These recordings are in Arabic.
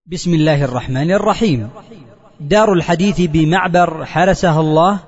بسم الله الرحمن الرحيم. دار الحديث بمعبر حرسها الله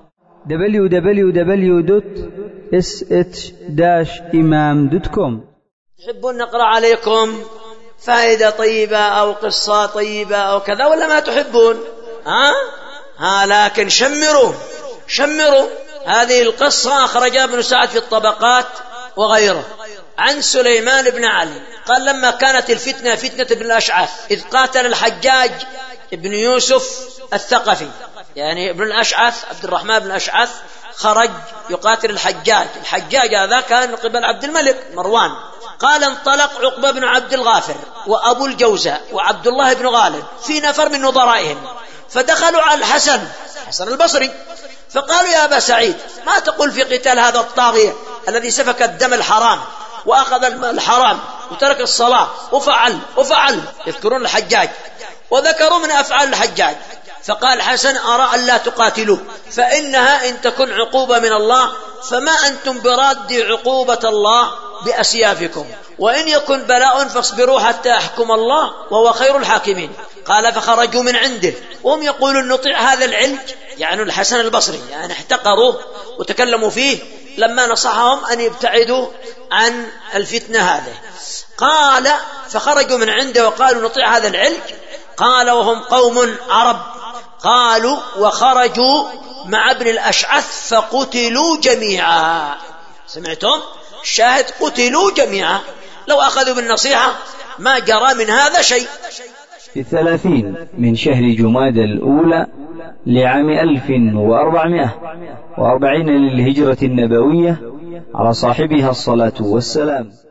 www.sh-imam.com. تحبون نقرأ عليكم فائدة طيبة أو قصة طيبة أو كذا ولا ما تحبون؟ لكن شمروا هذه القصة أخرجها ابن سعد في الطبقات وغيره عن سليمان بن علي قال: لما كانت الفتنة فتنة ابن الأشعث إذ قاتل الحجاج ابن يوسف الثقفي، يعني ابن الأشعث عبد الرحمن بن الأشعث خرج يقاتل الحجاج هذا كان من قبل عبد الملك مروان. قال: انطلق عقبة بن عبد الغافر وأبو الجوزاء وعبد الله بن غالب في نفر من نظرائهم، فدخلوا على الحسن البصري فقالوا: يا أبا سعيد، ما تقول في قتال هذا الطاغية الذي سفك الدم الحرام وأخذ الحرام وترك الصلاة وفعل يذكرون الحجاج وذكروا من أفعال الحجاج. فقال الحسن: أرى أن لا تقاتلوا، فإنها إن تكن عقوبة من الله فما أنتم براد عقوبة الله بأسيافكم، وإن يكن بلاء فاصبروا حتى يحكم الله وهو خير الحاكمين. قال: فخرجوا من عنده وهم يقولون: نطيع هذا العلج، يعني الحسن البصري، يعني احتقروه وتكلموا فيه لما نصحهم أن يبتعدوا عن الفتنة هذه. قال: فخرجوا من عنده وقالوا: نطيع هذا العلج. قال: وهم قوم عرب. قالوا: وخرجوا مع ابن الأشعث فقتلوا جميعا. سمعتم؟ الشاهد قتلوا جميعا، لو أخذوا بالنصيحة ما جرى من هذا شيء. في 30 من شهر جمادى الأولى لعام 1440 للهجرة النبوية على صاحبها الصلاة والسلام.